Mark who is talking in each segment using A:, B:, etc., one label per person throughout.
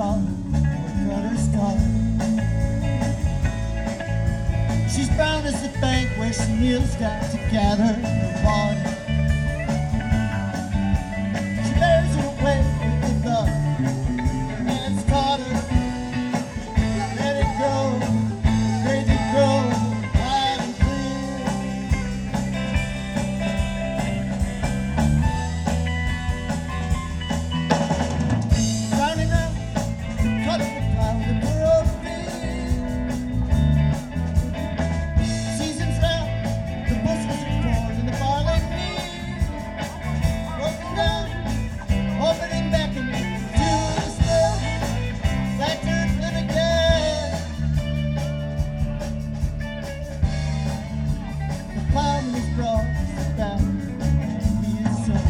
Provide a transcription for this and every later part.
A: star, got her star. She's brown as the bank where she kneels down to gather her water. She bears her away with the love her hands taught her. Let it grow, make it grow, wide and clear. Rounding out the cut of the cloud of her own feet. Seasons now, the bushels of corn and the barley meal. Broken down, opening back into the smell. Like to live again. The plowman is brought back. He is sown.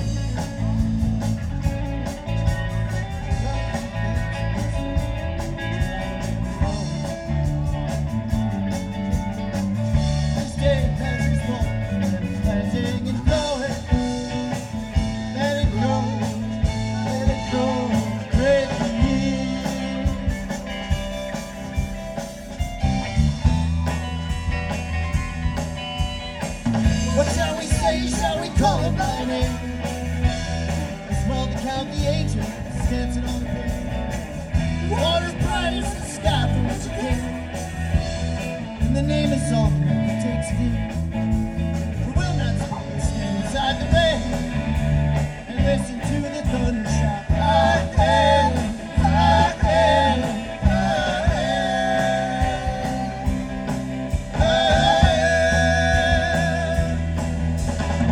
A: This day has his born, planting and growing. Let it grow, great year. What shall we say? Shall we call him by name? As well to count the ages dancing on the pavement. Water bright as the sky from which it came. And the name is all that takes me. We will not stand inside the rain and listen to the thunder shout. I am, I am, I am, I am.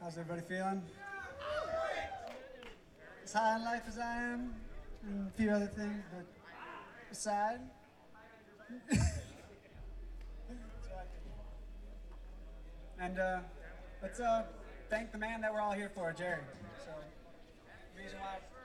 B: How's everybody feeling? As high in life as I am, and a few other things, but aside. And let's thank the man that we're all here for, Jerry. So, reason why